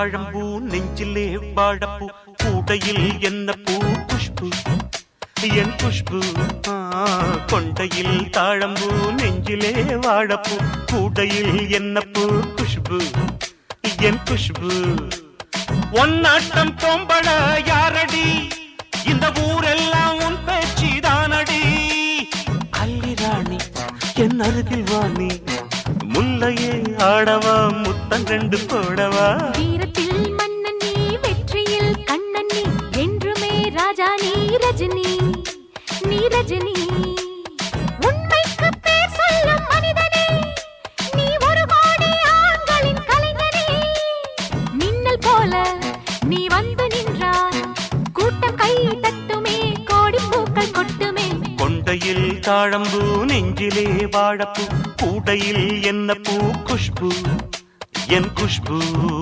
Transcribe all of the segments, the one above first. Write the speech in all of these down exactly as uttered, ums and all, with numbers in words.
தாழம்பூ நெஞ்சிலே வாழப்பூ கூடையில் என்ன பூ குஷ்பு என் குஷ்பு கொண்டையில் தாழம்பூ நெஞ்சிலே வாழப்பூ கூடையில் என்ன பூ குஷ்பு என் குஷ்பு ஒன்னாட்டம் பொம்பள யாரடி இந்த ஊரெல்லாம் உன் பேச்சிதானடி அல்லி ராணி என் அருகில் வாணி முல்லையே ஆடவா முத்தம் ரெண்டு போடவா வீரத்தில் மன்னன் நீ வெற்றியில் கண்ணன் நீ என்றுமே ராஜா நீ ரஜினி நீ ரஜினி உண்மைக்கு பேர் சொல்லும் மனிதனே நீ ஒரு கோடி ஆண்களின் கலைஞனே மின்னல் போல நீ வந்து நின்றாய் கூட்டம் கை தட்டுமே கோடி பூக்கள் கொட்டுமே கொண்டையில் தாழம்பூ நெஞ்சிலே வாழப்பூ கூடையில் என்ன பூ குஷ்பு என் குஷ்பு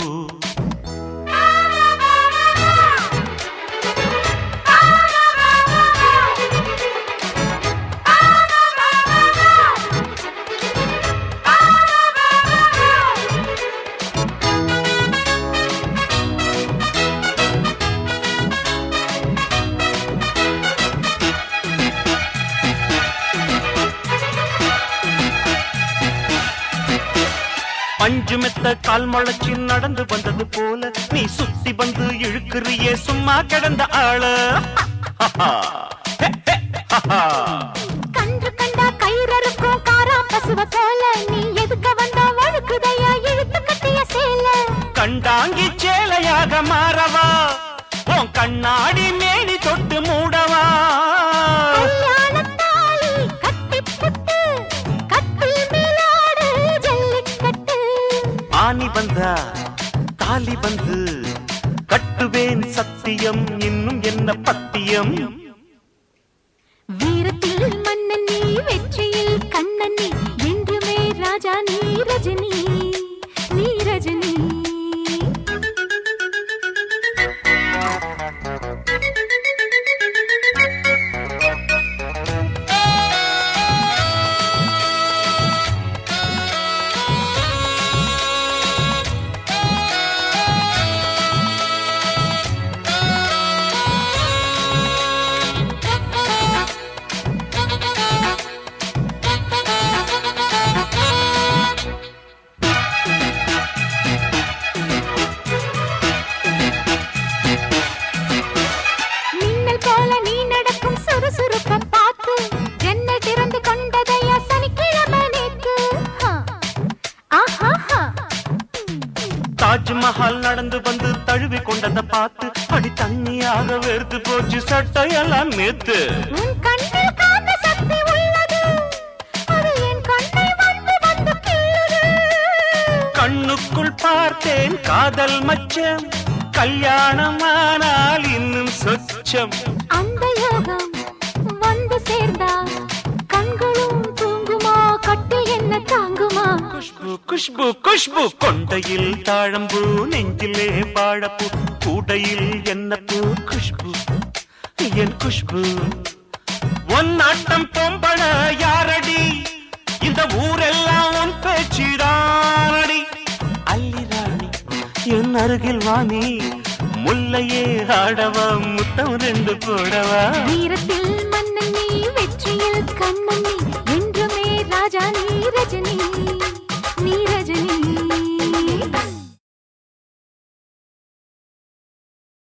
பஞ்சு மெத்த கால் முளைச்சி நடந்து வந்தது போல நீ சுத்தி வந்து இழுக்கிறியே சும்மா கிடந்த ஆள கன்று கண்டா கயிறறுக்கும் காரா பசுவ போல நீ எதுக்க வந்தா வழுக்குதையா இழுத்து கட்டிய சேல கண்டாங்கி சேலையாக மாறவா உன் கண்ணாடி மேனி தொட்டு மூடவா ஆனி வந்தா தாலி வந்து கட்டுவேன் சத்தியம் இன்னும் என்ன பத்தியம் வீரத்தில் மன்னன் நீ வெற்றியில் கண்ணன் நீ என்றுமே ராஜா நீ ரஜினி நீ ரஜினி தாஜ்மஹால் நடந்து வந்து தழுவி கொண்டதை பார்த்து அடி தண்ணியாக வெறுத்து போச்சு சட்டையெல்லாம் நேத்து உன் கண்ணில் காந்த சக்தி உள்ளது அது என் கண்ணை வந்து வந்து கிள்ளுது கண்ணுக்குள் பார்த்தேன் காதல் மச்சம் கல்யாணமானால் இன்னும் சொச்சம் அந்த யோகம் வந்து சேர்ந்தா கண்களும் தூங்குமா கட்டில் என்ன தாங்குமா குஷ்பு குஷ்பு குஷ்பு கொண்டையில் தாழம்பூ நெஞ்சிலே வாழப்பூ கூடையில் என்ன பூ குஷ்பு என் குஷ்பு ஒன்னாட்டம் பொம்பள யாரடி இந்த ஊரெல்லாம் உன் பேச்சிதானடி அல்லி ராணி என் அருகில் வாணி முல்லையே ஆடவா முத்தம் ரெண்டு போடவா வீரத்தில் மன்னன் நீ வெற்றியில் கண்ணன் நீ